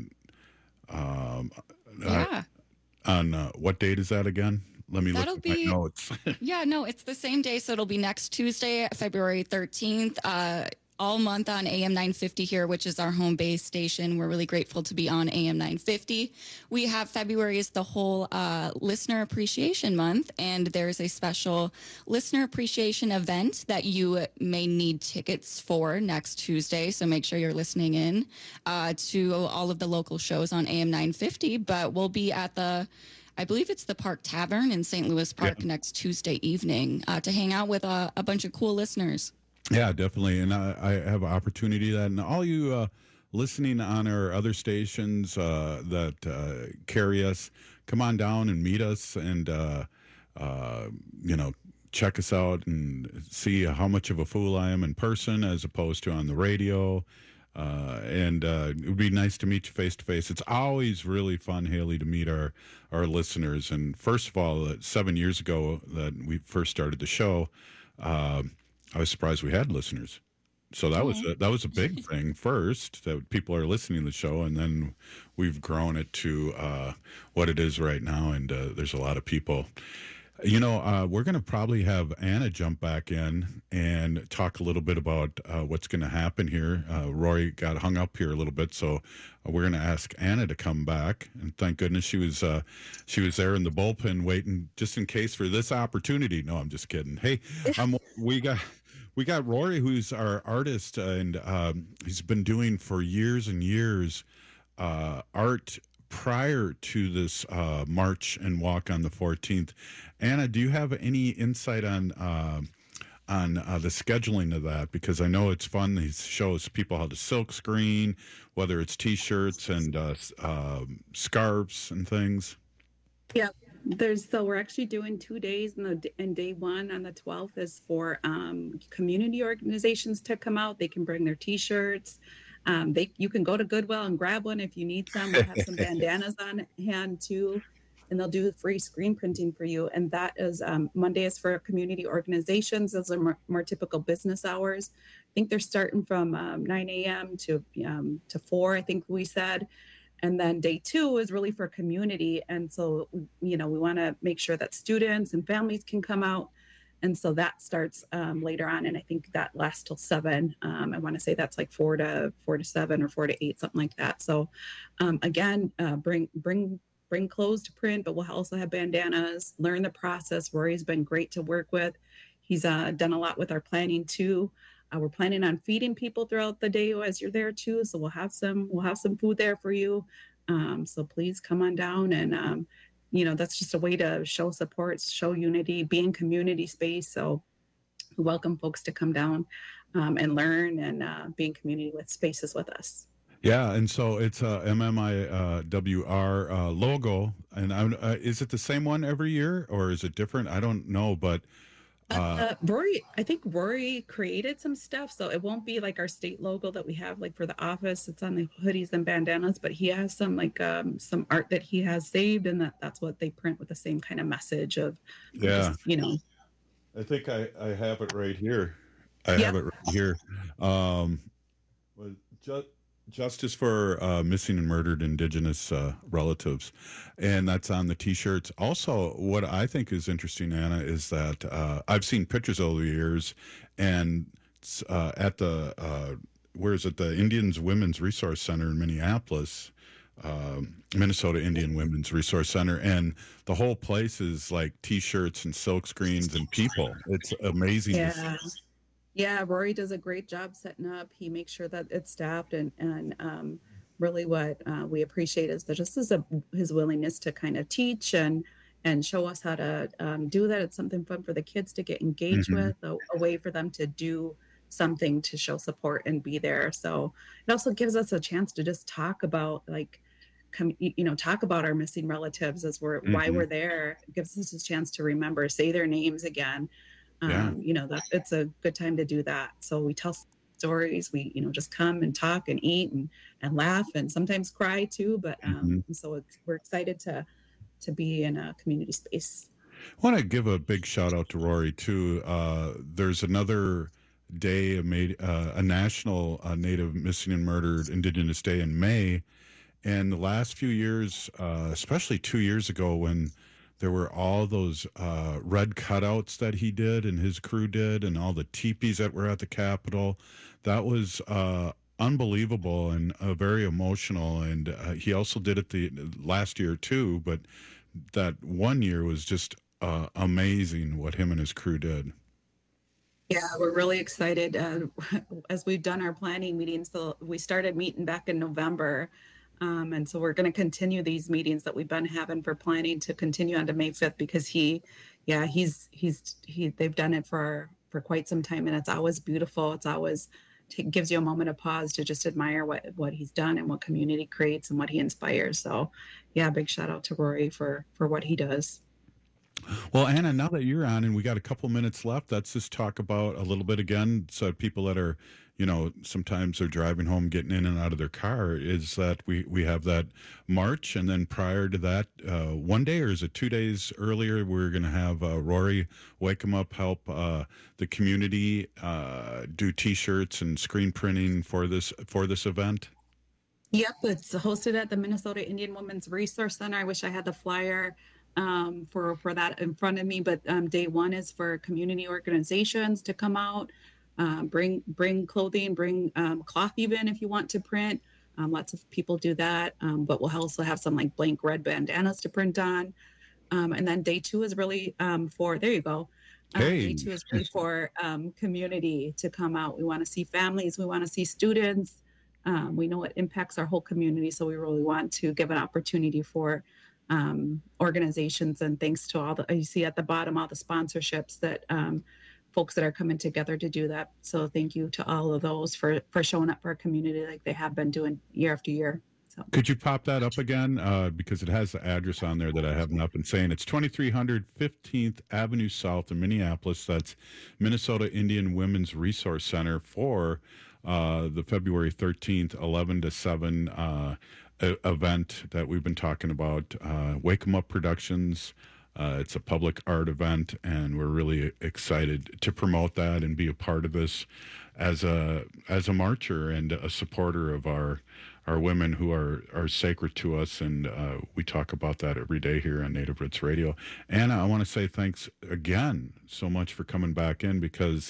On what date is that again? Let me look at my notes. It's the same day. So it'll be next Tuesday, February 13th, all month on AM 950 here, which is our home base station. We're really grateful to be on AM 950. We have February is the whole Listener Appreciation Month, and there's a special Listener Appreciation event that you may need tickets for next Tuesday. So make sure you're listening in to all of the local shows on AM 950. But we'll be at I believe it's the Park Tavern in St. Louis Park next Tuesday evening to hang out with a bunch of cool listeners. Yeah, definitely. And I have an opportunity that, and all you listening on our other stations that carry us, come on down and meet us and, check us out and see how much of a fool I am in person as opposed to on the radio. And it would be nice to meet you face to face. It's always really fun, Haley, to meet our listeners. And first of all, 7 years ago that we first started the show, I was surprised we had listeners. So that was a big thing first, that people are listening to the show, and then we've grown it to what it is right now. And there's a lot of people. We're going to probably have Anna jump back in and talk a little bit about what's going to happen here. Roy got hung up here a little bit, so we're going to ask Anna to come back. And thank goodness she was there in the bullpen waiting just in case for this opportunity. No, I'm just kidding. Hey, we got Rory, who's our artist, and he's been doing for years and years art prior to this march and walk on the 14th. Anna, do you have any insight on the scheduling of that? Because I know it's fun. He shows people how to silk screen, whether it's T-shirts and scarves and things. Yeah, we're actually doing 2 days, and day one on the 12th is for community organizations to come out. They can bring their T-shirts. You can go to Goodwill and grab one if you need some. We'll have some bandanas on hand too, and they'll do free screen printing for you. And that is Monday is for community organizations. Those are more typical business hours. I think they're starting from 9 a.m. to 4, I think we said. And then day 2 is really for community. And so, we want to make sure that students and families can come out. And so that starts later on, and I think that lasts till 7. I want to say that's like 4 to 7 or 4 to 8, something like that. So again, bring clothes to print, but we'll also have bandanas. Learn the process. Rory's been great to work with. He's done a lot with our planning too. We're planning on feeding people throughout the day as you're there too. So we'll have some food there for you. So please come on down and. That's just a way to show support, show unity, be in community space. So we welcome folks to come down and learn and be in community with spaces with us. Yeah, and so it's a MMIWR logo. And is it the same one every year or is it different? I don't know, but... Rory, I think Rory created some stuff, so it won't be like our state logo that we have like for the office. It's on the hoodies and bandanas, but he has some some art that he has saved, and that's what they print with the same kind of message of, yeah. Just, I think I have it right here. I have it right here. Justice for missing and murdered Indigenous relatives, and that's on the T-shirts. Also, what I think is interesting, Anna, is that I've seen pictures over the years, and at the where is it? The Indians Women's Resource Center in Minneapolis, Minnesota Indian Women's Resource Center, and the whole place is like T-shirts and silk screens and people. It's amazing. Yeah. Yeah, Rory does a great job setting up. He makes sure that it's staffed, and really what we appreciate is his willingness to kind of teach and show us how to do that. It's something fun for the kids to get engaged with, a way for them to do something to show support and be there. So it also gives us a chance to just talk about talk about our missing relatives as why we're there. It gives us a chance to remember, say their names again. That it's a good time to do that. So we tell stories, we just come and talk and eat and laugh and sometimes cry too, but so we're excited to be in a community space. I want to give a big shout out to Rory too. There's another day, a national Native Missing and Murdered Indigenous Day in May, and the last few years, especially 2 years ago when there were all those red cutouts that he did and his crew did, and all the teepees that were at the Capitol. That was unbelievable and very emotional. And he also did it the last year too, but that one year was just amazing what him and his crew did. Yeah, we're really excited. As we've done our planning meetings, so we started meeting back in November. And so we're going to continue these meetings that we've been having for planning to continue on to May 5th, because they've done it for quite some time, and it's always beautiful. It's always gives you a moment of pause to just admire what he's done and what community creates and what he inspires. So yeah, big shout out to Rory for what he does. Well, Anna, now that you're on and we got a couple minutes left, let's just talk about a little bit again. So people that are, sometimes they're driving home, getting in and out of their car, is that we have that march. And then prior to that, one day, or is it 2 days earlier, we're going to have Rory Wake 'em Up help the community do T-shirts and screen printing for this event. Yep, it's hosted at the Minnesota Indian Women's Resource Center. I wish I had the flyer for that in front of me, but day one is for community organizations to come out, bring clothing, bring cloth even if you want to print. Lots of people do that, but we'll also have some like blank red bandanas to print on. And then day two is really there you go. Day two is really for community to come out. We want to see families, we want to see students. We know it impacts our whole community, so we really want to give an opportunity for organizations, and thanks to all you see at the bottom, all the sponsorships that folks that are coming together to do that. So thank you to all of those for showing up for our community like they have been doing year after year. So could you pop that up again? Because it has the address on there that I haven't up and saying it's 2300 15th Avenue South in Minneapolis. That's Minnesota Indian Women's Resource Center for the February 13th, 11 to 7 event that we've been talking about, Wake 'em Up Productions. It's a public art event, and we're really excited to promote that and be a part of this as a marcher and a supporter of our women who are sacred to us, and we talk about that every day here on Native Roots Radio. Anna, I want to say thanks again so much for coming back in, because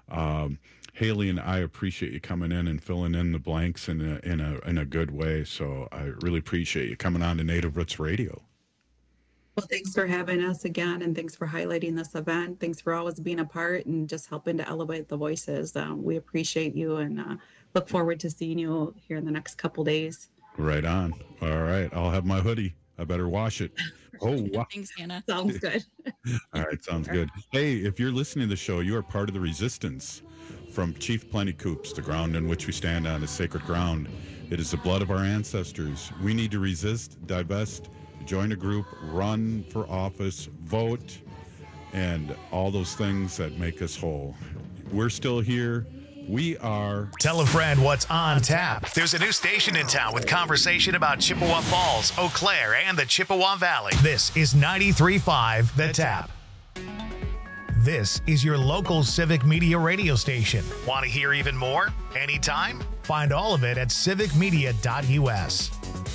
Haley and I appreciate you coming in and filling in the blanks in a good way. So I really appreciate you coming on to Native Roots Radio. Well, thanks for having us again, and thanks for highlighting this event. Thanks for always being a part and just helping to elevate the voices. We appreciate you, and look forward to seeing you here in the next couple days. Right on. All right. I'll have my hoodie. I better wash it. Oh, wow. Thanks, Anna. Sounds good. All right. Sounds good. Hey, if you're listening to the show, you are part of the resistance. From Chief Plenty Coups, the ground on which we stand on is sacred ground. It is the blood of our ancestors. We need to resist, divest, join a group, run for office, vote, and all those things that make us whole. We're still here. We are. Tell a friend what's on tap. There's a new station in town with conversation about Chippewa Falls, Eau Claire, and the Chippewa Valley. This is 93.5 The Tap. This is your local Civic Media radio station. Want to hear even more? Anytime? Find all of it at civicmedia.us.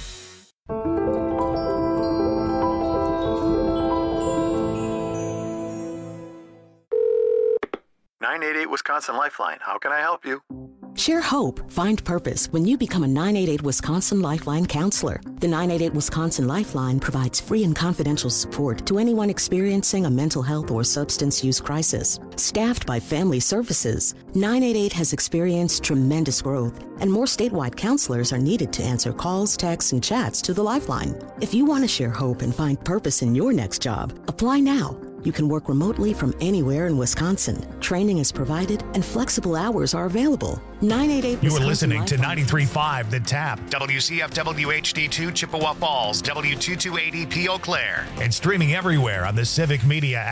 988 Wisconsin Lifeline. How can I help you? Share hope, find purpose when you become a 988 Wisconsin Lifeline counselor. The 988 Wisconsin Lifeline provides free and confidential support to anyone experiencing a mental health or substance use crisis. Staffed by Family Services, 988 has experienced tremendous growth, and more statewide counselors are needed to answer calls, texts, and chats to the Lifeline. If you want to share hope and find purpose in your next job, apply now. You can work remotely from anywhere in Wisconsin. Training is provided and flexible hours are available. 988 You are listening to 93.5 The Tap, WCFW HD2 Chippewa Falls, W228EP Eau Claire, and streaming everywhere on the Civic Media app.